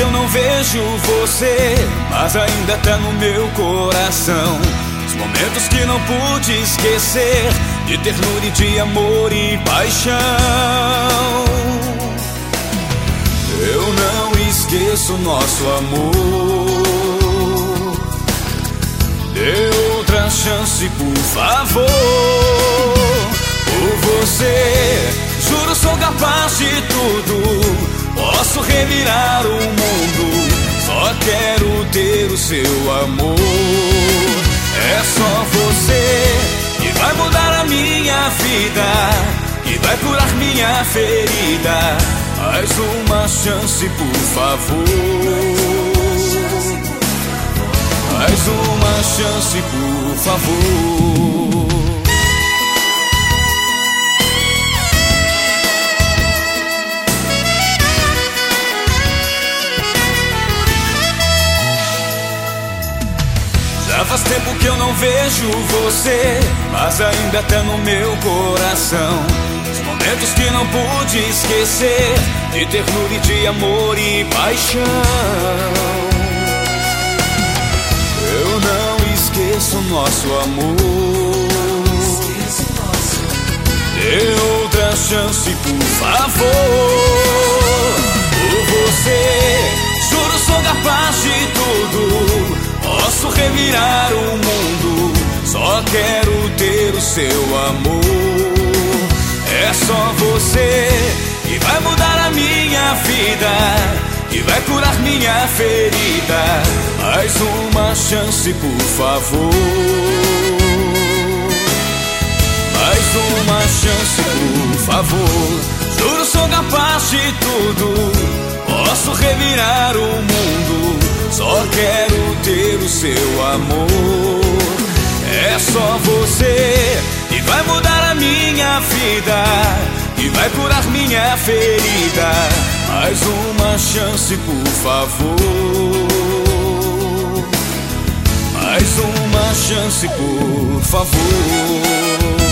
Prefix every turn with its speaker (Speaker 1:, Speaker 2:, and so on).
Speaker 1: que eu não vejo você, mas ainda tá no meu coração. Os momentos que não pude esquecer, de ternura e de amor e paixão. Eu não esqueço nosso amor. Dê outra chance, por favor. Por você, juro sou capaz de tudo. Posso revirar o mundo, só quero ter o seu amor. É só você que vai mudar a minha vida, que vai curar minha ferida. Mais uma chance, por favor. Mais uma chance, por favor. Já faz tempo que eu não vejo você, mas ainda tá no meu coração. Os momentos que não pude esquecer, de ternura e de amor e paixão. Eu não esqueço nosso amor. Dê outra chance, por favor. Por você, juro sou capaz de tudo. Posso revirar o mundo, só quero ter o seu amor. É só você que vai mudar a minha vida, que vai curar minha ferida. Mais uma chance, por favor. Mais uma chance, por favor. Juro sou capaz de tudo. Posso revirar o mundo, só quero ter o seu amor. É só você que vai mudar a minha vida, que vai curar minha ferida. Mais uma chance, por favor. Mais uma chance, por favor.